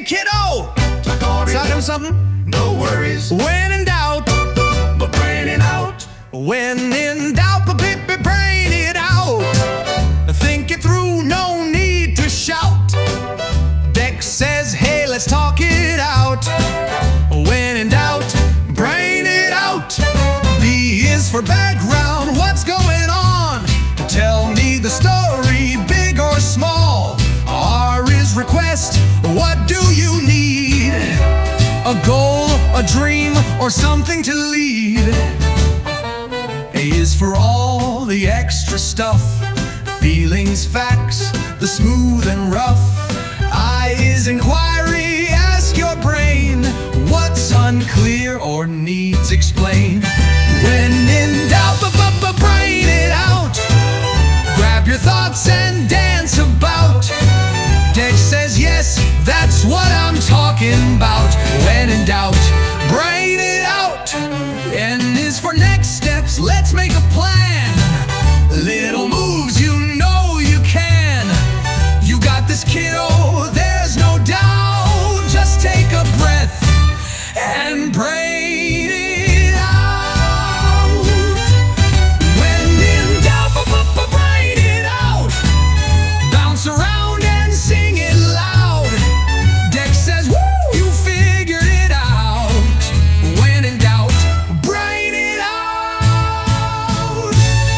kiddo. Talk Tell him something. No worries, When in doubt, but brain it out. when in doubt, brain it out. Think it through, no need to shout. Dex says, hey, let's talk it out. When in doubt, brain it out. B is for background, what's going on? Tell me the story, big or small. R is request, what do you need? A goal, a dream, or something to lead. A is for all the extra stuff. Feelings, facts, the smooth and rough. I is inquiry, ask your brain what's unclear or needs explain. When in doubt, brain it out. Grab your thoughts and dance about. Dex says yes, that's what I'm talking about. When in doubt, brain it out. N is for next steps, let's make a plan. Little moves, you know you can. You got this, kiddo, there's no doubt. Just take a breath and brain it out. When in doubt, brain it out. Bounce around and sing it loud. Dex says, woo, you figured it out. When in doubt, brain it out.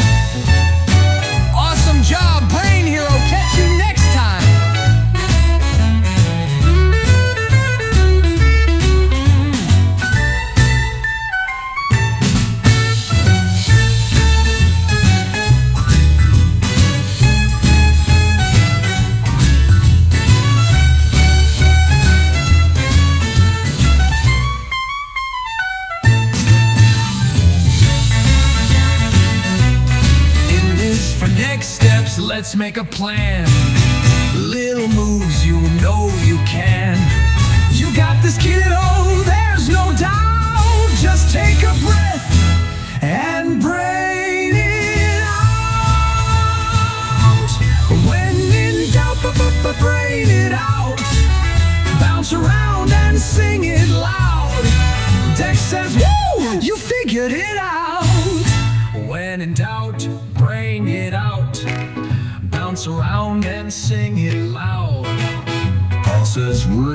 Awesome job, Brain Hero. Catch you next time. For next steps, let's make a plan. Little moves, you know you can. You got this, kiddo, there's no doubt. Just take a breath and brain it out. When in doubt, brain it out. Bounce around and sing it loud. Dex says, woo, you figured it out. When in doubt, brain it out. Bounce around and sing it loud. Paul says,